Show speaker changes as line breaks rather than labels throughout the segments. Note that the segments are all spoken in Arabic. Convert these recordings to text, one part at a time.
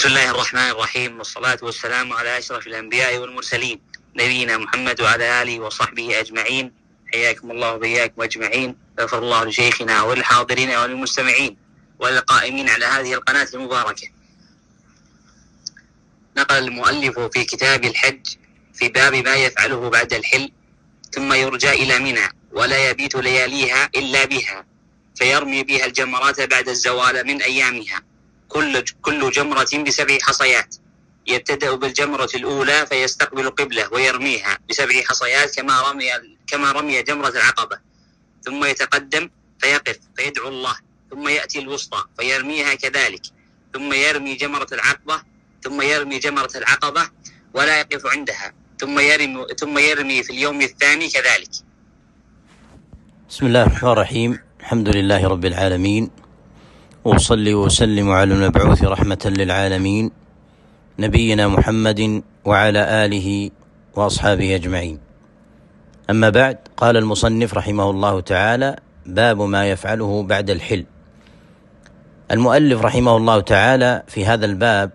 بسم الله الرحمن الرحيم، والصلاة والسلام على أشرف الأنبياء والمرسلين نبينا محمد وعلى آله وصحبه أجمعين. حياكم الله وبياكم أجمعين. غفر الله لشيخنا وللحاضرين وللمستمعين وللقائمين على هذه القناة المباركة. نقل المؤلف في كتاب الحج في باب ما يفعله بعد الحل: ثم يرجى إلى منى ولا يبيت لياليها إلا بها، فيرمي بها الجمرات بعد الزوال من أيامها، كل جمرة ب7 حصيات. يبتدأ بالجمرة الأولى فيستقبل قبلة ويرميها ب7 حصيات كما رمي جمرة العقبة، ثم يتقدم فيقف فيدعو الله، ثم يأتي الوسطى فيرميها كذلك، ثم يرمي جمرة العقبة ولا يقف عندها، ثم يرمي في اليوم الثاني كذلك.
بسم الله الرحمن الرحيم. الحمد لله رب العالمين، وأصلي وأسلم على المبعوث رحمة للعالمين نبينا محمد وعلى آله وأصحابه أجمعين. أما بعد، قال المصنف رحمه الله تعالى: باب ما يفعله بعد الحل. المؤلف رحمه الله تعالى في هذا الباب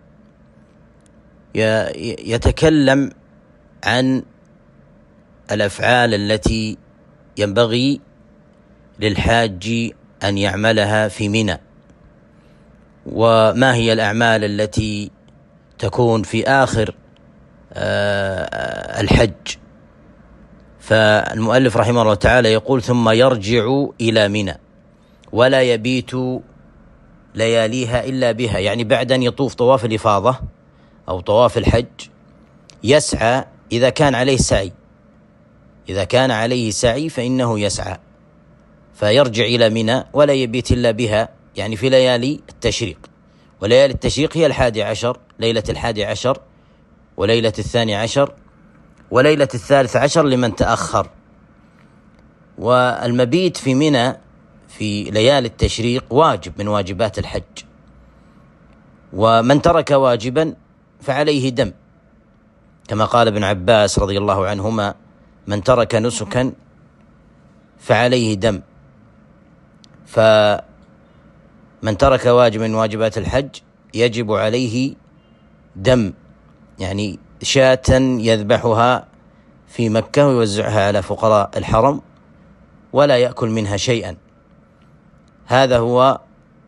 يتكلم عن الأفعال التي ينبغي للحاج أن يعملها في منى، وما هي الأعمال التي تكون في آخر الحج. فالمؤلف رحمه الله تعالى يقول: ثم يرجع إلى منى ولا يبيت لياليها إلا بها، يعني بعد أن يطوف طواف الإفاضة أو طواف الحج يسعى إذا كان عليه سعي فإنه يسعى، فيرجع إلى منى ولا يبيت إلا بها، يعني في ليالي التشريق. وليالي التشريق هي 11، ليلة 11 وليلة 12 وليلة 13 لمن تأخر. والمبيت في منى في ليالي التشريق واجب من واجبات الحج، ومن ترك واجبا فعليه دم، كما قال ابن عباس رضي الله عنهما: من ترك نسكا فعليه دم. فمن ترك واجب من واجبات الحج يجب عليه دم، يعني شاة يذبحها في مكة ويوزعها على فقراء الحرم ولا يأكل منها شيئا. هذا هو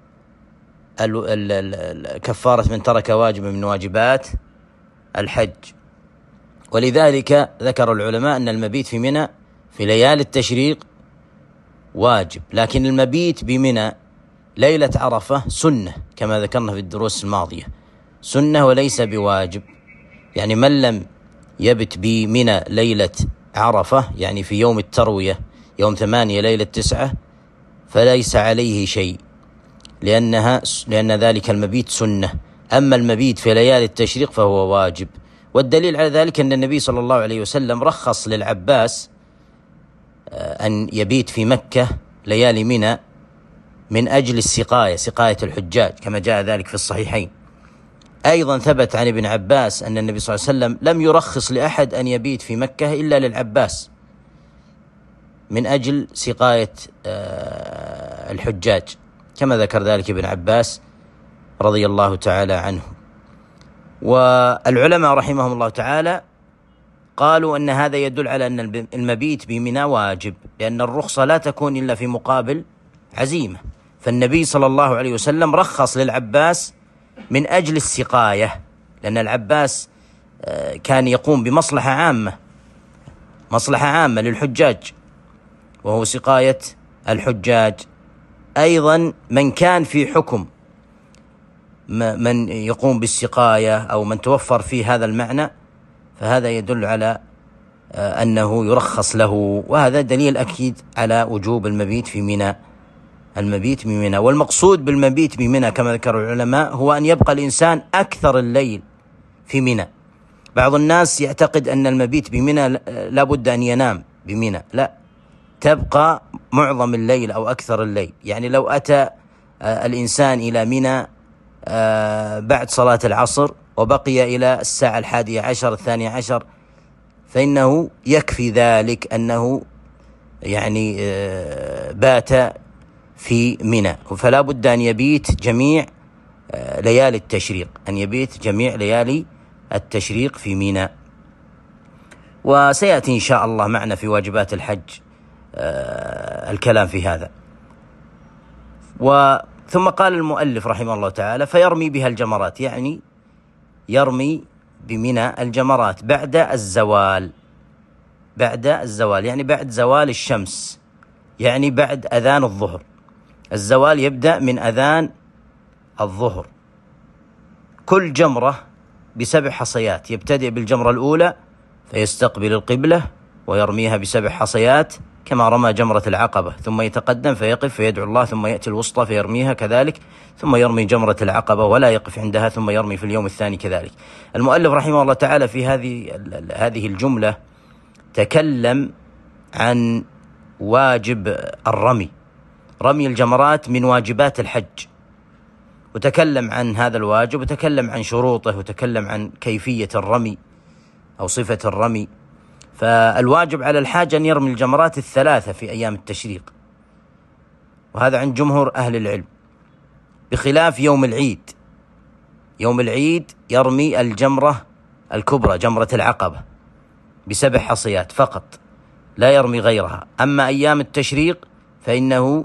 كفارة من ترك واجب من واجبات الحج. ولذلك ذكر العلماء أن المبيت في منى في ليالي التشريق واجب، لكن المبيت بمنى ليلة عرفة سنة، كما ذكرنا في الدروس الماضية، سنة وليس بواجب. يعني من لم يبت بمنى ليلة عرفة، يعني في يوم التروية يوم 8 ليلة 9، فليس عليه شيء، لأن ذلك المبيت سنة. أما المبيت في ليالي التشريق فهو واجب. والدليل على ذلك أن النبي صلى الله عليه وسلم رخص للعباس أن يبيت في مكة ليالي منى من أجل سقاية الحجاج، كما جاء ذلك في الصحيحين. أيضا ثبت عن ابن عباس أن النبي صلى الله عليه وسلم لم يرخص لأحد أن يبيت في مكة إلا للعباس من أجل سقاية الحجاج، كما ذكر ذلك ابن عباس رضي الله تعالى عنه. والعلماء رحمهم الله تعالى قالوا أن هذا يدل على أن المبيت بمنى واجب، لأن الرخصة لا تكون إلا في مقابل عزيمة. فالنبي صلى الله عليه وسلم رخص للعباس من أجل السقاية، لأن العباس كان يقوم بمصلحة عامة للحجاج، وهو سقاية الحجاج. أيضا من كان في حكم من يقوم بالسقاية أو من توفر فيه هذا المعنى، فهذا يدل على أنه يرخص له، وهذا دليل أكيد على وجوب المبيت في منى. والمقصود بالمبيت بمنى كما ذكر العلماء هو أن يبقى الإنسان أكثر الليل في منى. بعض الناس يعتقد أن المبيت بمنى لا بد أن ينام بمنى، لا، تبقى معظم الليل أو أكثر الليل. يعني لو أتى الإنسان إلى منى بعد صلاة العصر وبقي إلى الساعة 11 12، فإنه يكفي ذلك أنه يعني بات في منى، فلا بد أن يبيت جميع ليالي التشريق، أن يبيت جميع ليالي التشريق في ميناء. وسيأتي إن شاء الله معنا في واجبات الحج الكلام في هذا. ثم قال المؤلف رحمه الله تعالى: فيرمي بها الجمرات، يعني يرمي بمنى الجمرات بعد الزوال، يعني بعد زوال الشمس، يعني بعد أذان الظهر. الزوال يبدأ من أذان الظهر. كل جمرة ب7 حصيات، يبتدئ بالجمرة الأولى فيستقبل القبلة ويرميها ب7 حصيات كما رمى جمرة العقبة، ثم يتقدم فيقف فيدعو الله، ثم يأتي الوسطى فيرميها كذلك، ثم يرمي جمرة العقبة ولا يقف عندها، ثم يرمي في اليوم الثاني كذلك. المؤلف رحمه الله تعالى في هذه الجملة تكلم عن واجب الرمي، رمي الجمرات من واجبات الحج، وتكلم عن هذا الواجب، وتكلم عن شروطه، وتكلم عن كيفية الرمي أو صفة الرمي. فالواجب على الحاج أن يرمي الجمرات 3 في أيام التشريق، وهذا عند جمهور أهل العلم، بخلاف يوم العيد. يوم العيد يرمي الجمرة الكبرى جمرة العقبة ب7 حصيات فقط، لا يرمي غيرها. أما أيام التشريق فإنه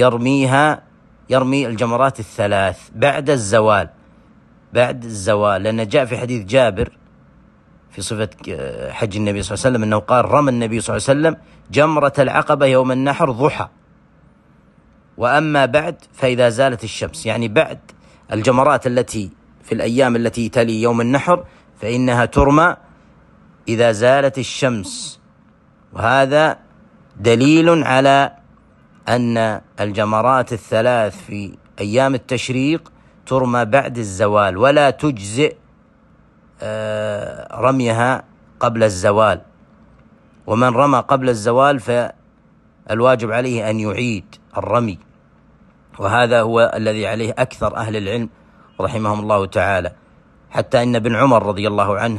يرمي الجمرات 3 بعد الزوال، لأن جاء في حديث جابر في صفة حج النبي صلى الله عليه وسلم أنه قال: رمى النبي صلى الله عليه وسلم جمرة العقبة يوم النحر ضحى، وأما بعد فإذا زالت الشمس، يعني بعد الجمرات التي في الأيام التي تلي يوم النحر فإنها ترمى إذا زالت الشمس. وهذا دليل على أن الجمرات 3 في أيام التشريق ترمى بعد الزوال، ولا تجزئ رميها قبل الزوال. ومن رمى قبل الزوال فالواجب عليه أن يعيد الرمي، وهذا هو الذي عليه أكثر أهل العلم رحمهم الله تعالى. حتى إن ابن عمر رضي الله عنه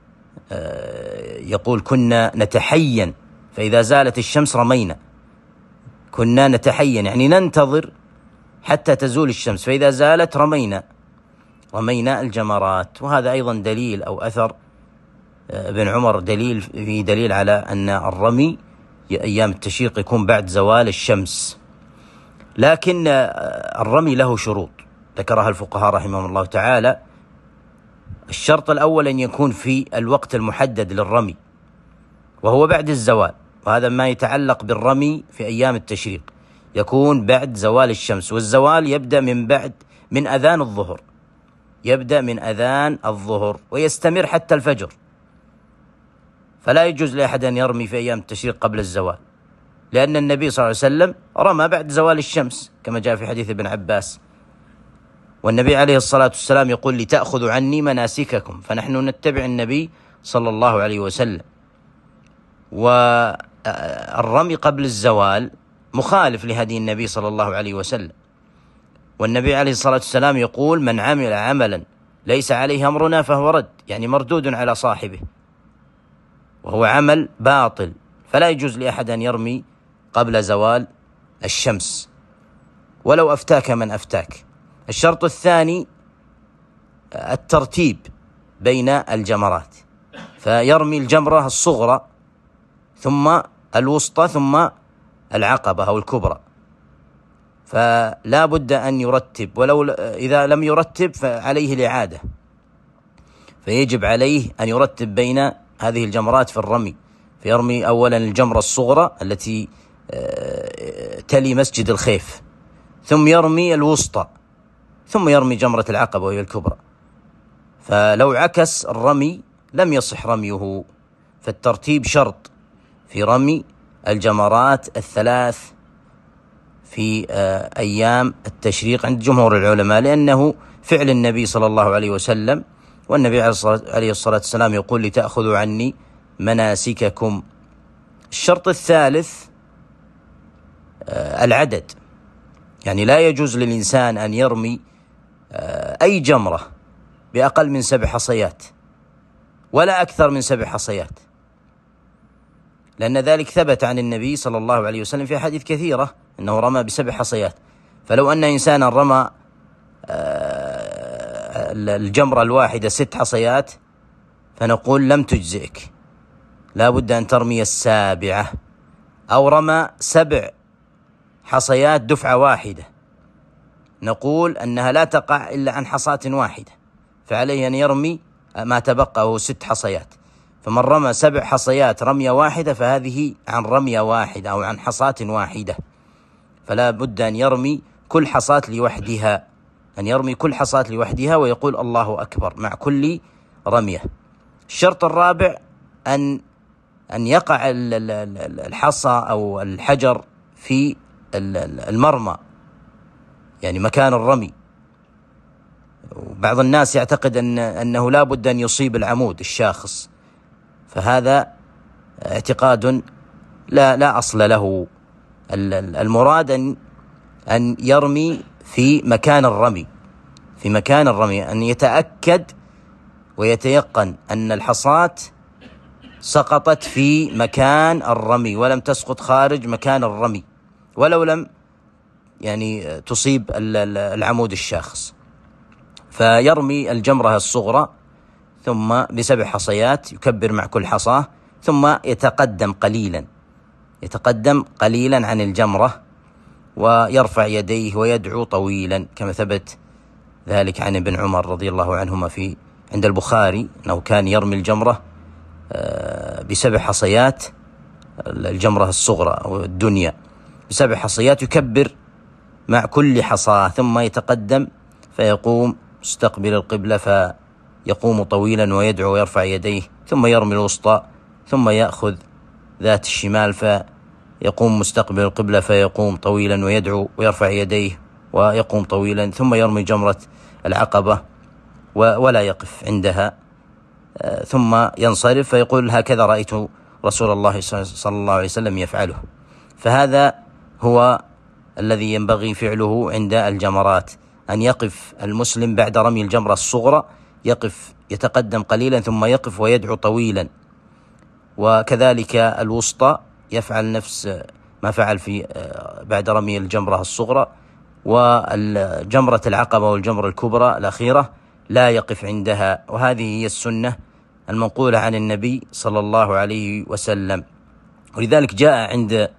يقول: كنا نتحين فإذا زالت الشمس رمينا. كنا نتحين يعني ننتظر حتى تزول الشمس، فإذا زالت رمينا الجمرات. وهذا أيضا دليل أو أثر ابن عمر دليل على أن الرمي أيام التشريق يكون بعد زوال الشمس. لكن الرمي له شروط ذكرها الفقهاء رحمهم الله تعالى. الشرط الأول أن يكون في الوقت المحدد للرمي، وهو بعد الزوال، وهذا ما يتعلق بالرمي في أيام التشريق، يكون بعد زوال الشمس. والزوال يبدأ من أذان الظهر، ويستمر حتى الفجر. فلا يجوز لأحد أن يرمي في أيام التشريق قبل الزوال، لأن النبي صلى الله عليه وسلم رمى بعد زوال الشمس كما جاء في حديث ابن عباس. والنبي عليه الصلاة والسلام يقول: لتأخذوا عني مناسككم، فنحن نتبع النبي صلى الله عليه وسلم. والرمي قبل الزوال مخالف لهدي النبي صلى الله عليه وسلم. والنبي عليه الصلاة والسلام يقول: من عمل عملا ليس عليه أمرنا فهو رد، يعني مردود على صاحبه، وهو عمل باطل. فلا يجوز لأحد أن يرمي قبل زوال الشمس ولو أفتاك من أفتاك. الشرط الثاني الترتيب بين الجمرات، فيرمي الجمرة الصغرى ثم الوسطى ثم العقبة أو الكبرى، فلا بد أن يرتب، ولو إذا لم يرتب فعليه الإعادة، فيجب عليه أن يرتب بين هذه الجمرات في الرمي. فيرمي أولا الجمرة الصغرى التي تلي مسجد الخيف، ثم يرمي الوسطى، ثم يرمي جمرة العقبة وهي الكبرى. فلو عكس الرمي لم يصح رميه. فالترتيب شرط في رمي الجمرات 3 في أيام التشريق عند جمهور العلماء، لأنه فعل النبي صلى الله عليه وسلم، والنبي عليه الصلاة والسلام يقول: لتأخذوا عني مناسككم. الشرط الثالث العدد، يعني لا يجوز للإنسان أن يرمي أي جمرة بأقل من 7 حصيات ولا أكثر من 7 حصيات، لأن ذلك ثبت عن النبي صلى الله عليه وسلم في أحاديث كثيرة أنه رمى ب7 حصيات. فلو أن إنسانا رمى الجمرة الواحدة 6 حصيات فنقول لم تجزئك، لا بد أن ترمي 7، أو رمى 7 حصيات دفعة واحدة نقول أنها لا تقع إلا عن حصاة واحدة، فعليه أن يرمي ما تبقى وهو 6 حصيات. فمن رمى 7 حصيات رمية واحدة فهذه عن رمية واحدة أو عن حصاة واحدة، فلا بد أن يرمي كل حصاة لوحدها، ويقول الله أكبر مع كل رمية. الشرط الرابع أن يقع الحصى أو الحجر في المرمى، يعني مكان الرمي. وبعض الناس يعتقد أنه لا بد أن يصيب العمود الشاخص، فهذا اعتقاد لا أصل له. المراد أن يرمي في مكان الرمي، أن يتأكد ويتيقن أن الحصاة سقطت في مكان الرمي ولم تسقط خارج مكان الرمي، ولو لم يعني تصيب العمود الشاخص. فيرمي الجمرة الصغرى ثم ب7 حصيات، يكبر مع كل حصاة، ثم يتقدم قليلا عن الجمرة ويرفع يديه ويدعو طويلا، كما ثبت ذلك عن ابن عمر رضي الله عنهما عند البخاري أنه كان يرمي الجمرة ب7 حصيات، الجمرة الصغرى أو الدنيا ب7 حصيات، يكبر مع كل حصاة ثم يتقدم فيقوم مستقبل القبلة فيقوم طويلا ويدعو ويرفع يديه، ثم يرمي الوسطى، ثم يأخذ ذات الشمال فيقوم مستقبل القبلة فيقوم طويلا ويدعو ويرفع يديه ويقوم طويلا، ثم يرمي جمرة العقبة ولا يقف عندها، ثم ينصرف فيقول هكذا رأيت رسول الله صلى الله عليه وسلم يفعله. فهذا هو الذي ينبغي فعله عند الجمرات، أن يقف المسلم بعد رمي الجمرة الصغرى، يتقدم قليلا ثم يقف ويدعو طويلا. وكذلك الوسطى يفعل نفس ما فعل بعد رمي الجمرة الصغرى. والجمرة العقبة والجمرة الكبرى الأخيرة لا يقف عندها، وهذه هي السنة المنقولة عن النبي صلى الله عليه وسلم. ولذلك جاء عند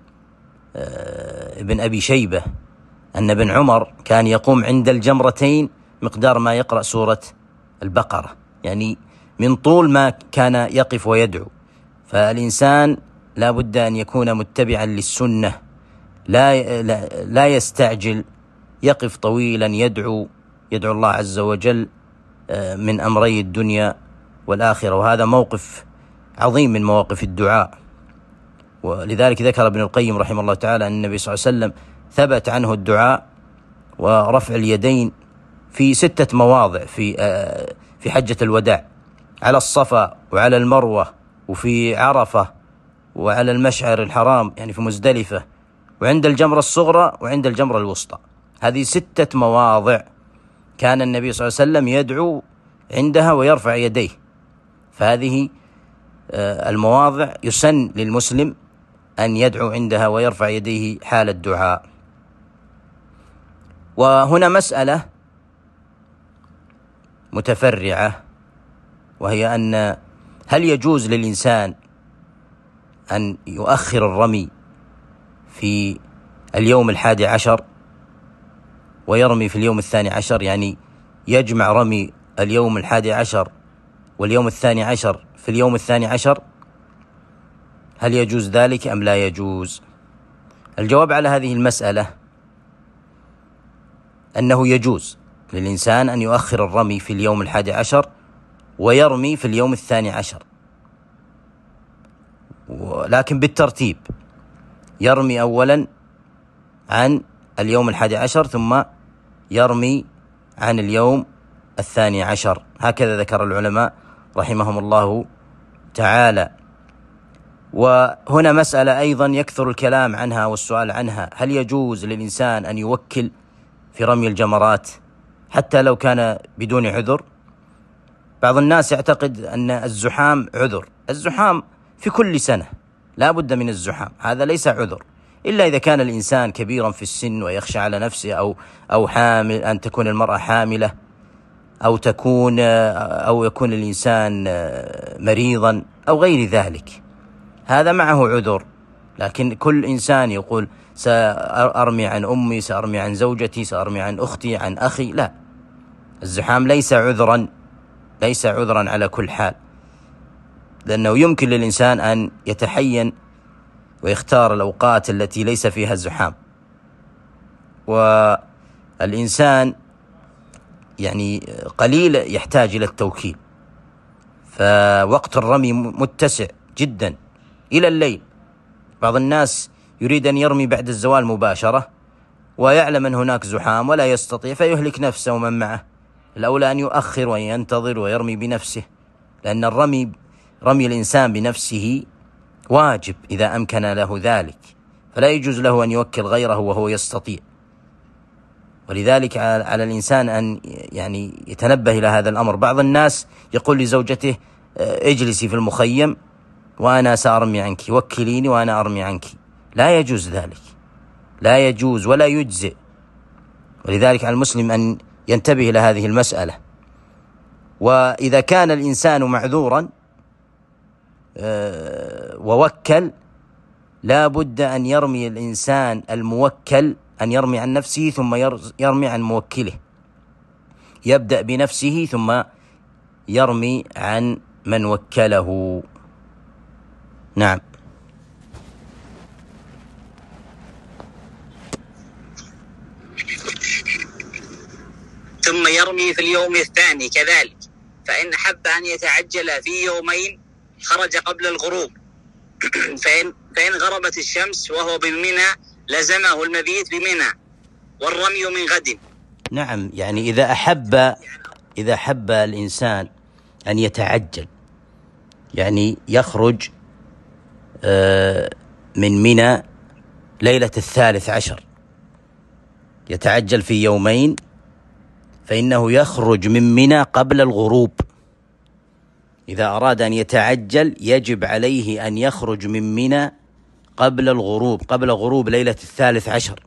ابن أبي شيبة أن ابن عمر كان يقوم عند الجمرتين مقدار ما يقرأ سورة البقرة، يعني من طول ما كان يقف ويدعو. فالإنسان لا بد أن يكون متبعا للسنة، لا يستعجل، يقف طويلا يدعو الله عز وجل من أمري الدنيا والآخرة، وهذا موقف عظيم من مواقف الدعاء. ولذلك ذكر ابن القيم رحمه الله تعالى أن النبي صلى الله عليه وسلم ثبت عنه الدعاء ورفع اليدين في 6 مواضع في حجة الوداع، على الصفا وعلى المروة وفي عرفة وعلى المشعر الحرام يعني في مزدلفة، وعند الجمرة الصغرى وعند الجمرة الوسطى. هذه 6 مواضع كان النبي صلى الله عليه وسلم يدعو عندها ويرفع يديه. فهذه المواضع يسن للمسلم أن يدعو عندها ويرفع يديه حال الدعاء. وهنا مسألة متفرعة، وهي أن هل يجوز للإنسان أن يؤخر الرمي في اليوم 11 ويرمي في اليوم 12، يعني يجمع رمي اليوم 11 واليوم 12 في اليوم 12، هل يجوز ذلك أم لا يجوز؟ الجواب على هذه المسألة أنه يجوز للإنسان أن يؤخر الرمي في اليوم 11 ويرمي في اليوم 12، ولكن بالترتيب، يرمي أولا عن اليوم 11 ثم يرمي عن اليوم 12، هكذا ذكر العلماء رحمهم الله تعالى. وهنا مسألة أيضا يكثر الكلام عنها والسؤال عنها، هل يجوز للإنسان أن يوكل في رمي الجمرات حتى لو كان بدون عذر؟ بعض الناس يعتقد أن الزحام عذر. الزحام في كل سنة لا بد من الزحام، هذا ليس عذر، إلا إذا كان الإنسان كبيرا في السن ويخشى على نفسه أو حامل، أن تكون المرأة حاملة أو يكون الإنسان مريضا أو غير ذلك، هذا معه عذر. لكن كل إنسان يقول سأرمي عن أمي، سأرمي عن زوجتي، سأرمي عن أختي، عن أخي، لا، الزحام ليس عذرا على كل حال، لأنه يمكن للإنسان أن يتحين ويختار الأوقات التي ليس فيها الزحام. والإنسان يعني قليل يحتاج إلى التوكيل، فوقت الرمي متسع جدا إلى الليل. بعض الناس يريد أن يرمي بعد الزوال مباشرة ويعلم أن هناك زحام ولا يستطيع فيهلك نفسه ومن معه. الأولى أن يؤخر وينتظر ويرمي بنفسه، لأن رمي الإنسان بنفسه واجب إذا أمكن له ذلك، فلا يجوز له أن يوكل غيره وهو يستطيع. ولذلك على الإنسان أن يعني يتنبه إلى هذا الأمر. بعض الناس يقول لزوجته اجلسي في المخيم وأنا سأرمي عنك، وكليني وأنا أرمي عنك. لا يجوز ذلك، لا يجوز ولا يجزئ. ولذلك على المسلم أن ينتبه إلى هذه المسألة. وإذا كان الإنسان معذورا ووكل، لا بد أن يرمي الإنسان الموكل، أن يرمي عن نفسه ثم يرمي عن موكله، يبدأ بنفسه ثم يرمي عن من وكله. نعم.
ثم يرمي في اليوم الثاني كذلك، فإن حب أن يتعجل في يومين خرج قبل الغروب فإن غربت الشمس وهو بمنى لزمه المبيت بمنى والرمي من غد.
نعم، يعني إذا أحب الإنسان أن يتعجل، يعني يخرج من منى ليلة 13، يتعجل في يومين، فإنه يخرج من منى قبل الغروب. إذا أراد أن يتعجل يجب عليه أن يخرج من منى قبل الغروب، قبل غروب ليلة 13.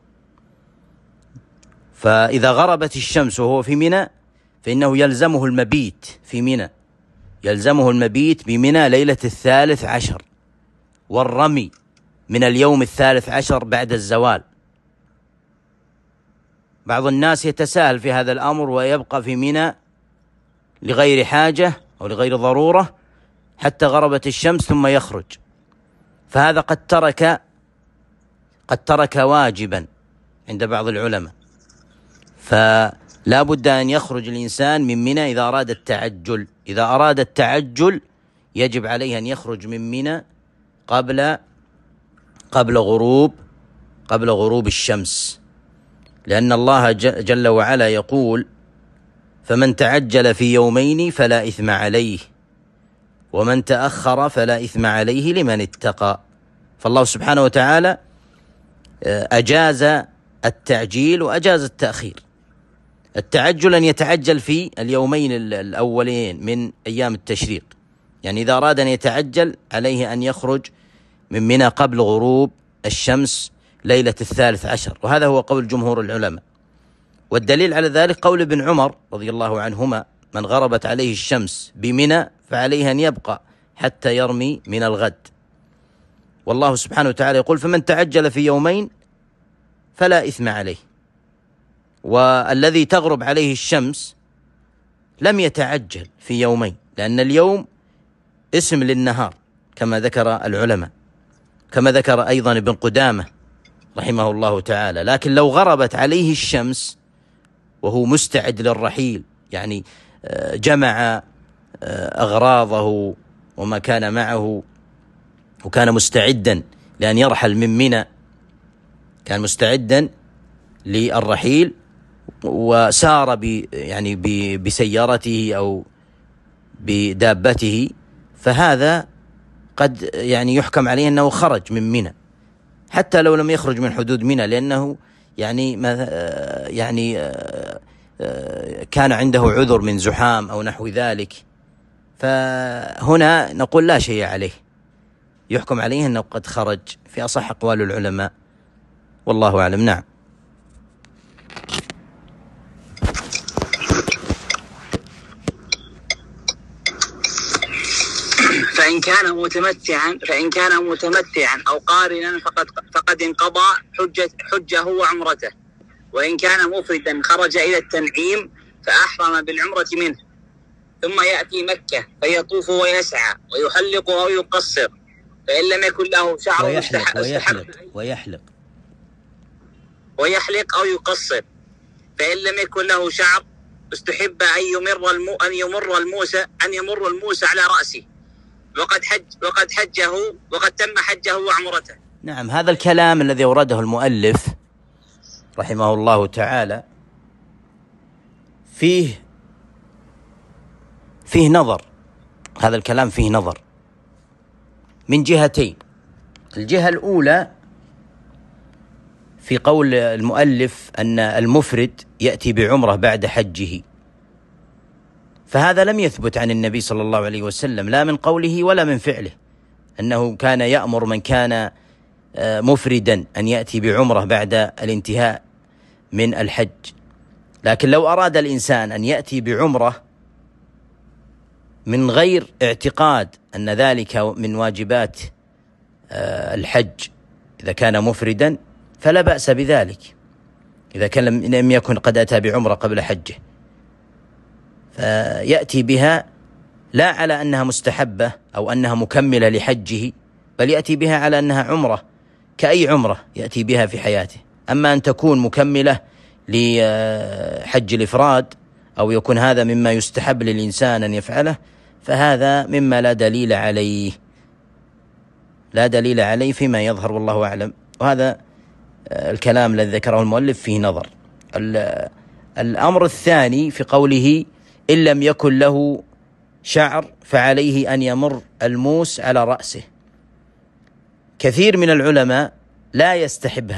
فإذا غربت الشمس وهو في منى فإنه يلزمه المبيت في منى، يلزمه المبيت بمنى ليلة 13 والرمي من اليوم 13 بعد الزوال. بعض الناس يتساهل في هذا الأمر ويبقى في منى لغير حاجة أو لغير ضرورة حتى غربت الشمس ثم يخرج، فهذا قد ترك واجبا عند بعض العلماء. فلا بد أن يخرج الإنسان من منى إذا أراد التعجل. إذا أراد التعجل يجب عليه أن يخرج من منى قبل غروب الشمس، لأن الله جل وعلا يقول: فمن تعجل في يومين فلا إثم عليه ومن تأخر فلا إثم عليه لمن اتقى. فالله سبحانه وتعالى أجاز التعجيل وأجاز التأخير. التعجل أن يتعجل في اليومين الأولين من أيام التشريق، يعني إذا أراد أن يتعجل عليه أن يخرج من منى قبل غروب الشمس ليلة 13، وهذا هو قول جمهور العلماء. والدليل على ذلك قول ابن عمر رضي الله عنهما: من غربت عليه الشمس بمنى فعليه أن يبقى حتى يرمي من الغد. والله سبحانه وتعالى يقول: فمن تعجل في يومين فلا إثم عليه. والذي تغرب عليه الشمس لم يتعجل في يومين، لأن اليوم اسم للنهار كما ذكر العلماء، كما ذكر أيضا ابن قدامة رحمه الله تعالى. لكن لو غربت عليه الشمس وهو مستعد للرحيل، يعني جمع أغراضه وما كان معه وكان مستعدا لأن يرحل من منى، كان مستعدا للرحيل وسار يعني بسيارته أو بدابته، فهذا قد يعني يحكم عليه أنه خرج من منى حتى لو لم يخرج من حدود منى، لأنه يعني كان عنده عذر من زحام أو نحو ذلك. فهنا نقول لا شيء عليه، يحكم عليه أنه قد خرج في أصح أقوال العلماء، والله أعلم. نعم.
فإن كان متمتعا أو قارنا فقد انقضى حجه وعمرته. وإن كان مفردا خرج إلى التنعيم فأحرم بالعمرة منه، ثم يأتي مكة فيطوف ويسعى ويحلق أو يقصر، فإن لم يكن له شعر ويحلق أو يقصر، فإن لم يكن له شعر استحب أن يمر الموسى على رأسه وقد تم حجه وعمرته.
نعم، هذا الكلام الذي أورده المؤلف رحمه الله تعالى فيه نظر. هذا الكلام فيه نظر من جهتين. الجهة الأولى في قول المؤلف أن المفرد يأتي بعمرة بعد حجه، فهذا لم يثبت عن النبي صلى الله عليه وسلم لا من قوله ولا من فعله، أنه كان يأمر من كان مفردا أن يأتي بعمرة بعد الانتهاء من الحج. لكن لو أراد الإنسان أن يأتي بعمرة من غير اعتقاد أن ذلك من واجبات الحج إذا كان مفردا فلا بأس بذلك، إذا كان لم يكن قد أتى بعمرة قبل حجه، فيأتي بها لا على أنها مستحبة أو أنها مكملة لحجه، بل يأتي بها على أنها عمرة كأي عمرة يأتي بها في حياته. أما أن تكون مكملة لحج الإفراد أو يكون هذا مما يستحب للإنسان أن يفعله، فهذا مما لا دليل عليه فيما يظهر والله أعلم. وهذا الكلام الذي ذكره المؤلف فيه نظر. الأمر الثاني في قوله إن لم يكن له شعر فعليه أن يمر الموس على رأسه. كثير من العلماء لا يستحب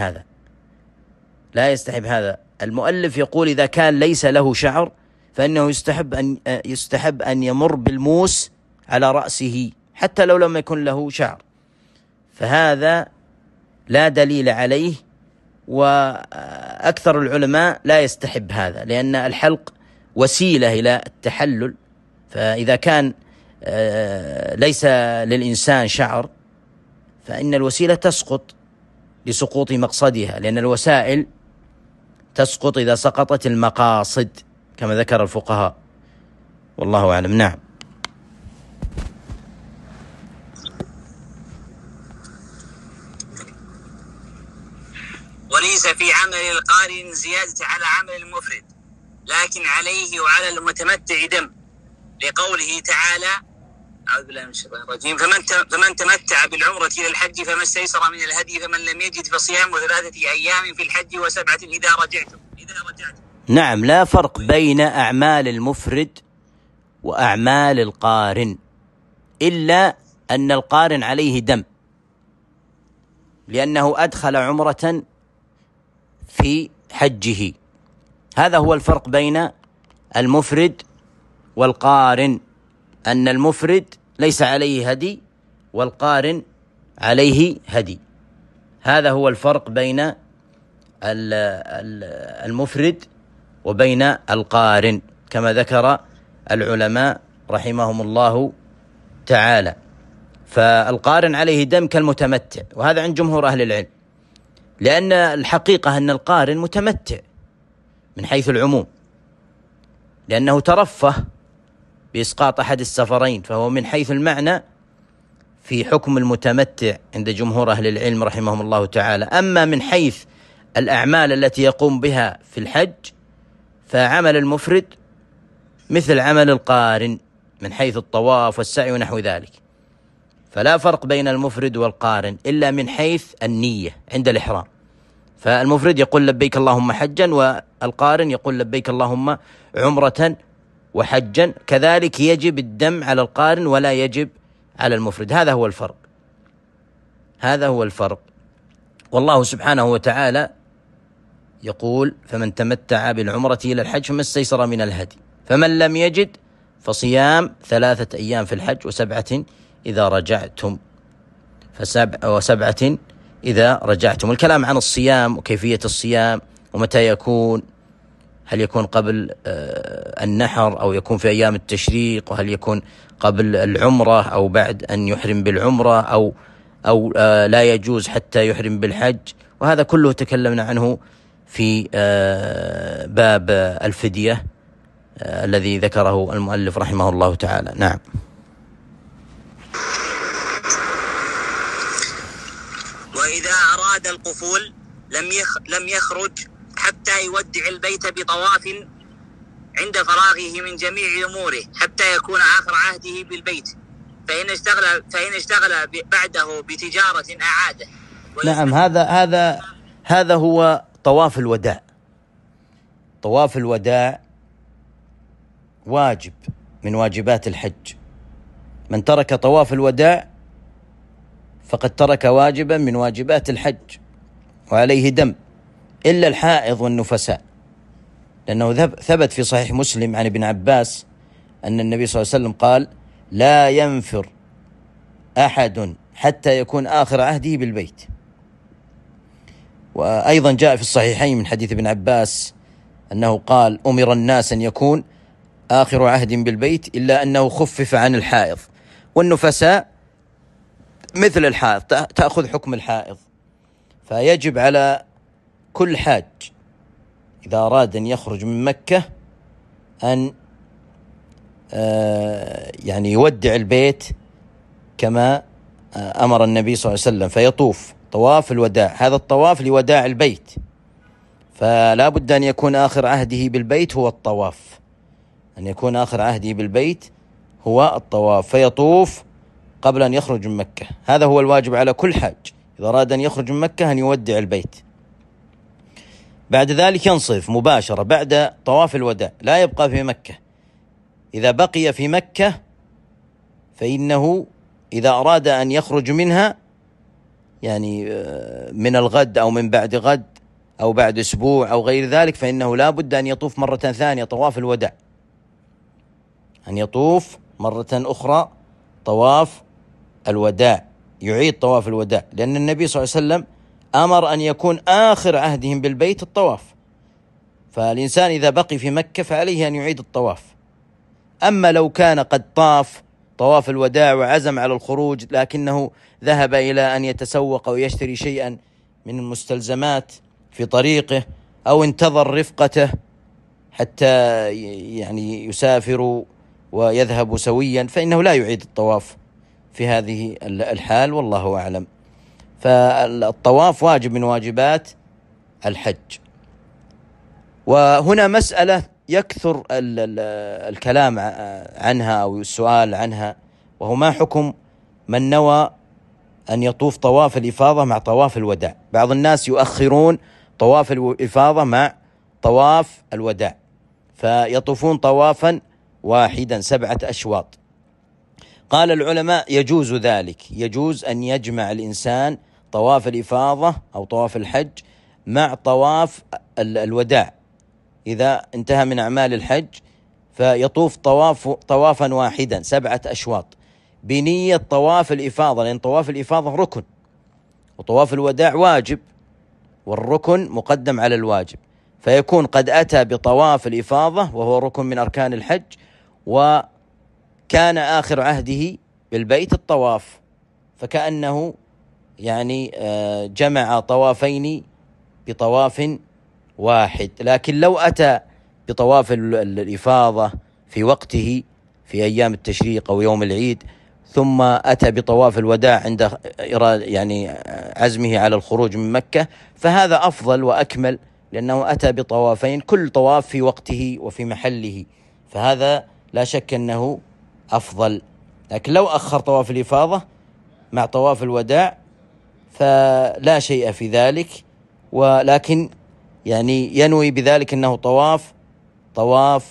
هذا. المؤلف يقول إذا كان ليس له شعر فإنه يستحب أن يمر بالموس على رأسه حتى لو لم يكن له شعر، فهذا لا دليل عليه. وأكثر العلماء لا يستحب هذا، لأن الحلق وسيلة إلى التحلل، فإذا كان ليس للإنسان شعر فإن الوسيلة تسقط لسقوط مقصدها، لأن الوسائل تسقط إذا سقطت المقاصد كما ذكر الفقهاء والله أعلم. نعم.
وليس في عمل القارن زيادة على عمل المفرد، لكن عليه وعلى المتمتع دم، لقوله تعالى أعوذ بالله من الشيطان الرجيم فمن تمتع بالعمرة إلى الحج فما استيسر من الهدي فمن لم يجد فصيام 3 أيام في الحج و7 إذا رجعتم.
نعم، لا فرق بين أعمال المفرد وأعمال القارن، إلا أن القارن عليه دم لأنه أدخل عمرة في حجه. هذا هو الفرق بين المفرد والقارن، أن المفرد ليس عليه هدي والقارن عليه هدي. هذا هو الفرق بين المفرد وبين القارن كما ذكر العلماء رحمهم الله تعالى. فالقارن عليه دم كالمتمتع، وهذا عند جمهور أهل العلم، لأن الحقيقة أن القارن متمتع من حيث العموم، لأنه ترفه بإسقاط أحد السفرين، فهو من حيث المعنى في حكم المتمتع عند جمهور أهل العلم رحمهم الله تعالى. أما من حيث الأعمال التي يقوم بها في الحج فعمل المفرد مثل عمل القارن من حيث الطواف والسعي ونحو ذلك، فلا فرق بين المفرد والقارن إلا من حيث النية عند الإحرام. فالمفرد يقول لبيك اللهم حجا، والقارن يقول لبيك اللهم عمرة وحجا، كذلك يجب الدم على القارن ولا يجب على المفرد. هذا هو الفرق. والله سبحانه وتعالى يقول فمن تمتع بالعمرة إلى الحج فما استيسر من الهدي، فمن لم يجد فصيام 3 أيام في الحج و7 إذا رجعتم، و7 إذا رجعتم. الكلام عن الصيام وكيفية الصيام ومتى يكون هل يكون قبل النحر أو يكون في أيام التشريق، وهل يكون قبل العمرة أو بعد أن يحرم بالعمرة، أو لا يجوز حتى يحرم بالحج. وهذا كله تكلمنا عنه في باب الفدية الذي ذكره المؤلف رحمه الله تعالى. نعم.
وإذا أراد القفول لم يخرج حتى يودع البيت بطواف عند فراغه من جميع أموره حتى يكون آخر عهده بالبيت، فإن اشتغل بعده بتجارة أعاده.
نعم، هذا هو طواف الوداع. طواف الوداع واجب من واجبات الحج. من ترك طواف الوداع فقد ترك واجبا من واجبات الحج وعليه دم، إلا الحائض والنفساء، لأنه ثبت في صحيح مسلم عن ابن عباس أن النبي صلى الله عليه وسلم قال: لا ينفر أحد حتى يكون آخر عهده بالبيت. وأيضا جاء في الصحيحين من حديث ابن عباس أنه قال: أمر الناس أن يكون آخر عهد بالبيت إلا أنه خفف عن الحائض. والنفساء مثل الحائض، تأخذ حكم الحائض. فيجب على كل حاج إذا أراد أن يخرج من مكة أن يعني يودع البيت كما أمر النبي صلى الله عليه وسلم، فيطوف طواف الوداع. هذا الطواف لوداع البيت، فلا بد أن يكون آخر عهده بالبيت هو الطواف، أن يكون آخر عهده بالبيت هو الطواف، فيطوف قبل أن يخرج من مكة. هذا هو الواجب على كل حاج إذا أراد أن يخرج من مكة، أن يودع البيت. بعد ذلك ينصرف مباشرة بعد طواف الوداع، لا يبقى في مكة. إذا بقي في مكة فإنه إذا أراد أن يخرج منها، يعني من الغد أو من بعد غد أو بعد أسبوع أو غير ذلك، فإنه لا بد أن يطوف مرة ثانية طواف الوداع، أن يطوف مرة أخرى طواف الوداع، يعيد طواف الوداع، لأن النبي صلى الله عليه وسلم أمر أن يكون آخر عهدهم بالبيت الطواف. فالإنسان إذا بقي في مكة فعليه أن يعيد الطواف. أما لو كان قد طاف طواف الوداع وعزم على الخروج، لكنه ذهب إلى أن يتسوق أو يشتري شيئا من المستلزمات في طريقه، أو انتظر رفقته حتى يعني يسافروا ويذهبوا سويا، فإنه لا يعيد الطواف في هذه الحال، والله أعلم. فالطواف واجب من واجبات الحج. وهنا مسألة يكثر الكلام عنها أو السؤال عنها، وهو ما حكم من نوى أن يطوف طواف الإفاضة مع طواف الوداع. بعض الناس يؤخرون طواف الإفاضة مع طواف الوداع، فيطوفون طوافا واحدا 7 أشواط. قال العلماء يجوز ذلك، يجوز أن يجمع الإنسان طواف الإفاضة أو طواف الحج مع طواف الوداع. إذا انتهى من أعمال الحج فيطوف طوافا واحدا 7 أشواط بنية طواف الإفاضة، لأن طواف الإفاضة ركن وطواف الوداع واجب، والركن مقدم على الواجب، فيكون قد أتى بطواف الإفاضة وهو ركن من أركان الحج، وكان آخر عهده بالبيت الطواف، فكأنه يعني جمع طوافين بطواف واحد. لكن لو أتى بطواف الإفاضة في وقته في أيام التشريق أو يوم العيد، ثم أتى بطواف الوداع عند يعني عزمه على الخروج من مكة، فهذا أفضل وأكمل، لأنه أتى بطوافين كل طواف في وقته وفي محله، فهذا لا شك أنه أفضل. لكن لو أخر طواف الإفاضة مع طواف الوداع فلا شيء في ذلك، ولكن يعني ينوي بذلك أنه طواف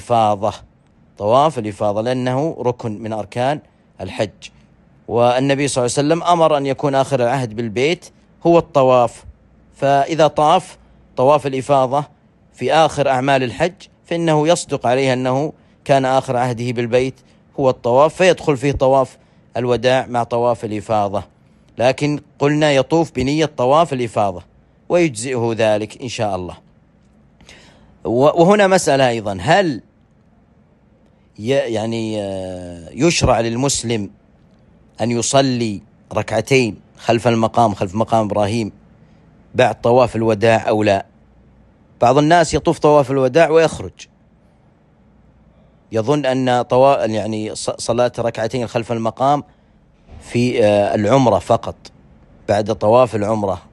الإفاضة لأنه ركن من أركان الحج. والنبي صلى الله عليه وسلم أمر أن يكون آخر العهد بالبيت هو الطواف، فإذا طاف طواف الإفاضة في آخر أعمال الحج فإنه يصدق عليه أنه كان آخر عهده بالبيت هو الطواف، فيدخل فيه طواف الوداع مع طواف الإفاضة. لكن قلنا يطوف بنية طواف الإفاضة ويجزئه ذلك إن شاء الله. وهنا مسألة أيضا، هل يعني يشرع للمسلم أن يصلي ركعتين خلف المقام، خلف مقام إبراهيم بعد طواف الوداع أو لا؟ بعض الناس يطوف طواف الوداع ويخرج، يظن أن يعني صلاة ركعتين خلف المقام في العمرة فقط بعد طواف العمرة.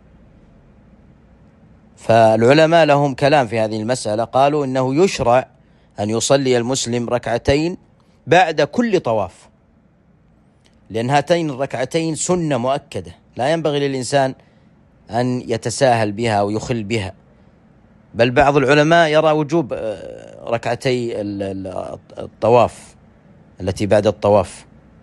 فالعلماء لهم كلام في هذه المسألة، قالوا إنه يشرع أن يصلي المسلم ركعتين بعد كل طواف، لأن هاتين الركعتين سنة مؤكدة لا ينبغي للإنسان أن يتساهل بها أو يخل بها، بل بعض العلماء يرى وجوب ركعتي الطواف التي بعد الطواف.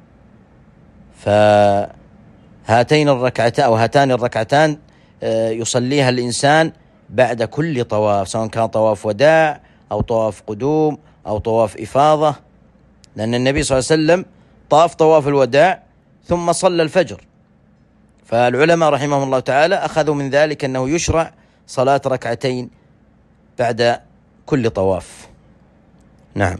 فهاتين الركعتان أو هاتان الركعتان يصليها الإنسان بعد كل طواف، سواء كان طواف وداع أو طواف قدوم أو طواف إفاضة، لأن النبي صلى الله عليه وسلم طاف طواف الوداع ثم صلى الفجر. فالعلماء رحمهم الله تعالى أخذوا من ذلك أنه يشرع صلاة ركعتين بعد كل طواف. نعم.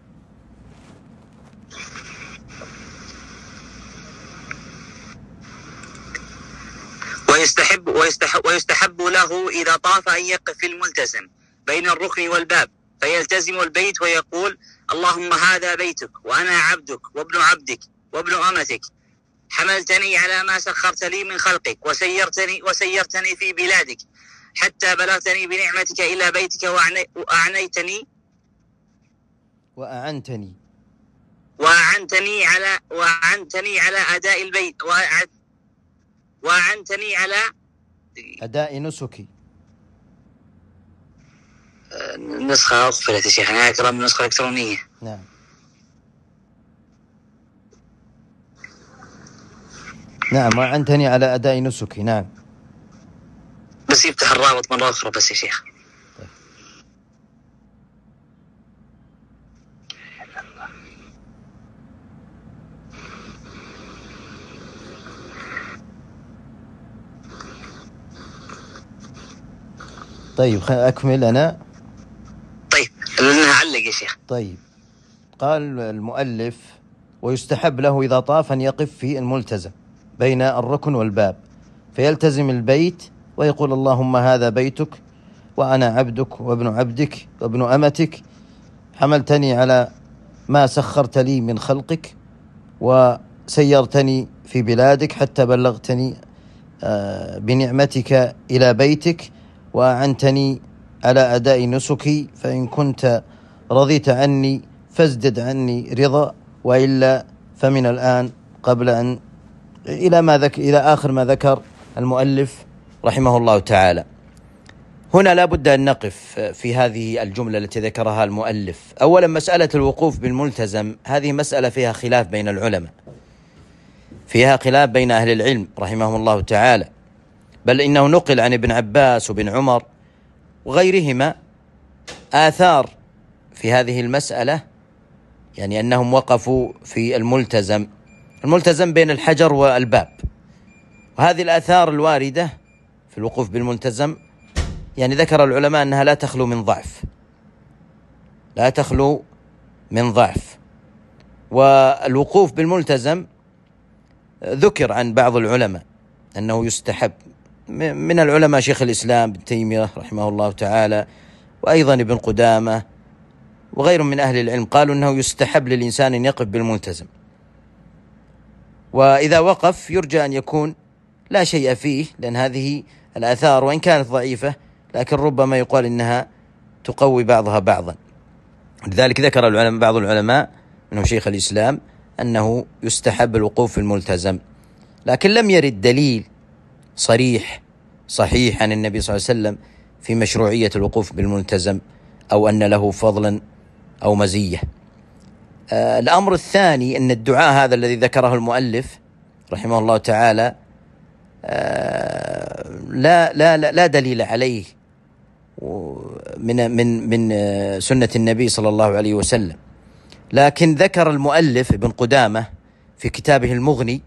ويستحب له إذا طاف أن يقف في الملتزم بين الركن والباب فيلتزم البيت ويقول: اللهم هذا بيتك وأنا عبدك وابن عبدك وابن أمتك، حملتني على ما سخرت لي من خلقك وسيرتني في بلادك حتى بلغتني بنعمتك إلى بيتك وأعنتني على أداء البيت وأعنتني على
أداء نسكي.
نسخة أغفلت يا شيخ، أنا أقرأ من النسخة الإلكترونية.
نعم. نعم، وأعنتني على أداء نسكي. نعم.
بس يفتح الرابط مرة أخرى بس يا شيخ.
طيب أكمل أنا.
طيب لأنها علق يا شيخ.
طيب، قال المؤلف: ويستحب له إذا طاف أن يقف في الملتزم بين الركن والباب فيلتزم البيت ويقول: اللهم هذا بيتك وأنا عبدك وابن عبدك وابن أمتك، حملتني على ما سخرت لي من خلقك وسيرتني في بلادك حتى بلغتني بنعمتك إلى بيتك وأعنتني على أداء نسكي، فإن كنت رضيت عني فازدد عني رضا، وإلا فمن الآن قبل أن إلى آخر ما ذكر المؤلف رحمه الله تعالى. هنا لا بد أن نقف في هذه الجملة التي ذكرها المؤلف. أولا، مسألة الوقوف بالملتزم هذه مسألة فيها خلاف بين العلماء، فيها خلاف بين أهل العلم رحمهم الله تعالى، بل إنه نقل عن ابن عباس وابن عمر وغيرهما آثار في هذه المسألة، يعني أنهم وقفوا في الملتزم بين الحجر والباب. وهذه الآثار الواردة في الوقوف بالملتزم يعني ذكر العلماء أنها لا تخلو من ضعف. والوقوف بالملتزم ذكر عن بعض العلماء أنه يستحب، من العلماء شيخ الإسلام ابن تيمية رحمه الله تعالى، وأيضا ابن قدامة وغير من أهل العلم، قالوا أنه يستحب للإنسان أن يقف بالملتزم، وإذا وقف يرجى أن يكون لا شيء فيه، لأن هذه الآثار وإن كانت ضعيفة لكن ربما يقال إنها تقوي بعضها بعضا. لذلك ذكر بعض العلماء منهم شيخ الإسلام أنه يستحب الوقوف في الملتزم، لكن لم يرد دليل صحيح عن النبي صلى الله عليه وسلم في مشروعية الوقوف بالملتزم أو أن له فضلا أو مزية. الأمر الثاني أن الدعاء هذا الذي ذكره المؤلف رحمه الله تعالى لا دليل عليه من سنة النبي صلى الله عليه وسلم، لكن ذكر المؤلف ابن قدامة في كتابه المغني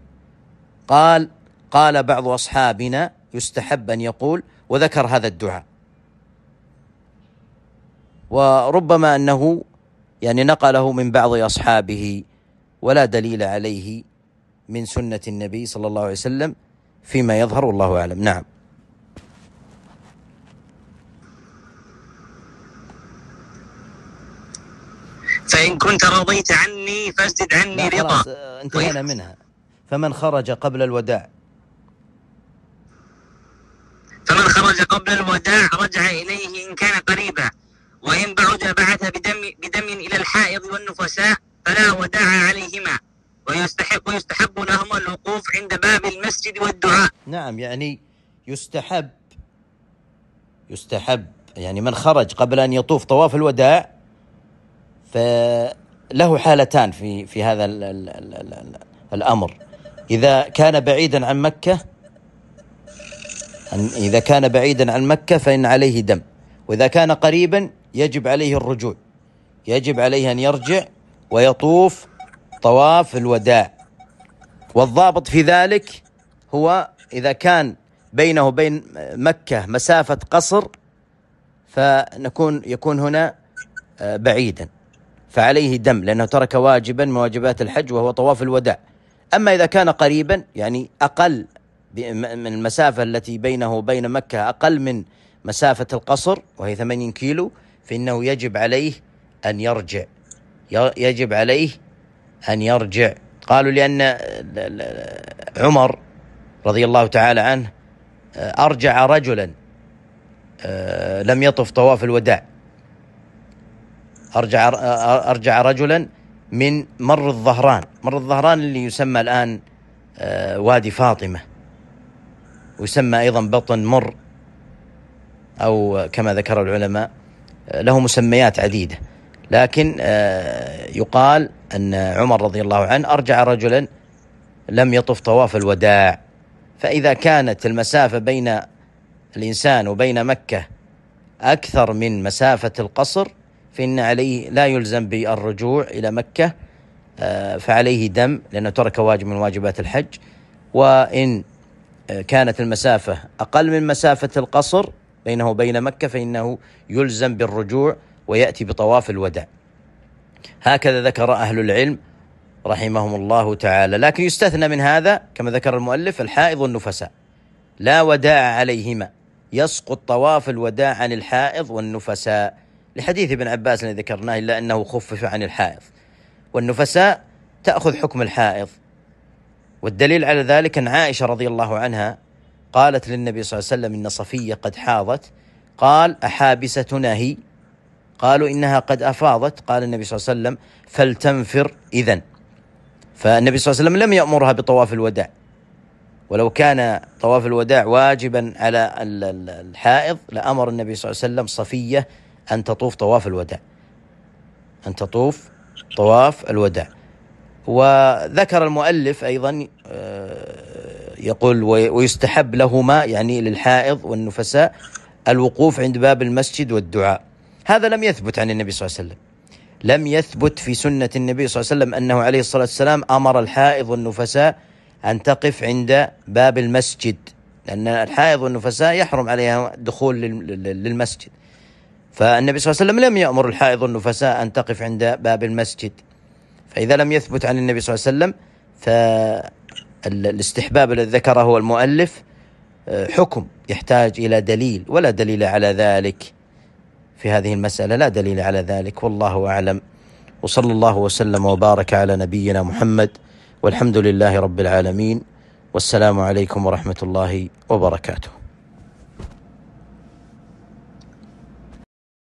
قال بعض أصحابنا يستحب أن يقول، وذكر هذا الدعاء. وربما أنه يعني نقله من بعض أصحابه ولا دليل عليه من سنة النبي صلى الله عليه وسلم فيما يظهر، والله أعلم. نعم.
فإن كنت رضيت عني فاسدد عني رضا.
انتهينا منها. فمن خرج قبل الوداع
قبل الوداع رجع إليه إن كان قريبا، وإن بعد بعث بدم إلى الحائض والنفساء فلا وداع عليهما، ويستحب لهما الوقوف عند باب المسجد والدعاء.
نعم، يعني يستحب يعني من خرج قبل أن يطوف طواف الوداع فله حالتان في هذا الأمر. إذا كان بعيدا عن مكة فإن عليه دم، وإذا كان قريبا يجب عليه الرجوع، يجب عليه أن يرجع ويطوف طواف الوداع. والضابط في ذلك هو إذا كان بينه وبين مكة مسافة قصر يكون هنا بعيدا فعليه دم، لأنه ترك واجبا من واجبات الحج وهو طواف الوداع. أما إذا كان قريبا يعني أقل من المسافة التي بينه وبين مكة، أقل من مسافة القصر وهي 80 كيلو، فإنه يجب عليه أن يرجع. قالوا لأن عمر رضي الله تعالى عنه أرجع رجلا لم يطف طواف الوداع، أرجع رجلا من مر الظهران اللي يسمى الآن وادي فاطمة، ويسمى أيضا بطن مر، أو كما ذكر العلماء له مسميات عديدة، لكن يقال أن عمر رضي الله عنه أرجع رجلا لم يطف طواف الوداع. فإذا كانت المسافة بين الإنسان وبين مكة أكثر من مسافة القصر فإن عليه لا يلزم بالرجوع إلى مكة، فعليه دم لأنه ترك واجب من واجبات الحج. وإن كانت المسافة أقل من مسافة القصر بينه وبين مكة فإنه يلزم بالرجوع ويأتي بطواف الوداع. هكذا ذكر أهل العلم رحمهم الله تعالى. لكن يستثنى من هذا كما ذكر المؤلف الحائض والنفساء، لا وداع عليهما، يسقط طواف الوداع عن الحائض والنفساء لحديث ابن عباس الذي ذكرناه، إلا أنه خفف عن الحائض، والنفساء تأخذ حكم الحائض. والدليل على ذلك أن عائشة رضي الله عنها قالت للنبي صلى الله عليه وسلم إن صفية قد حاضت، قال أحابستنا هي؟ قالوا إنها قد أفاضت. قال النبي صلى الله عليه وسلم فلتنفر إذن. فالنبي صلى الله عليه وسلم لم يأمرها بطواف الوداع، ولو كان طواف الوداع واجبا على الحائض لأمر النبي صلى الله عليه وسلم صفية أن تطوف طواف الوداع. وذكر المؤلف أيضا يقول ويستحب لهما يعني للحائض والنفساء الوقوف عند باب المسجد والدعاء. هذا لم يثبت عن النبي صلى الله عليه وسلم، لم يثبت في سنة النبي صلى الله عليه وسلم أنه عليه الصلاة والسلام أمر الحائض والنفساء أن تقف عند باب المسجد، لأن الحائض والنفساء يحرم عليها الدخول للمسجد، فالنبي صلى الله عليه وسلم لم يأمر الحائض والنفساء أن تقف عند باب المسجد. فإذا لم يثبت عن النبي صلى الله عليه وسلم فالاستحباب الذي ذكره المؤلف حكم يحتاج إلى دليل، ولا دليل على ذلك في هذه المسألة، لا دليل على ذلك، والله أعلم. وصلى الله وسلم وبارك على نبينا محمد، والحمد لله رب العالمين، والسلام عليكم ورحمة الله وبركاته.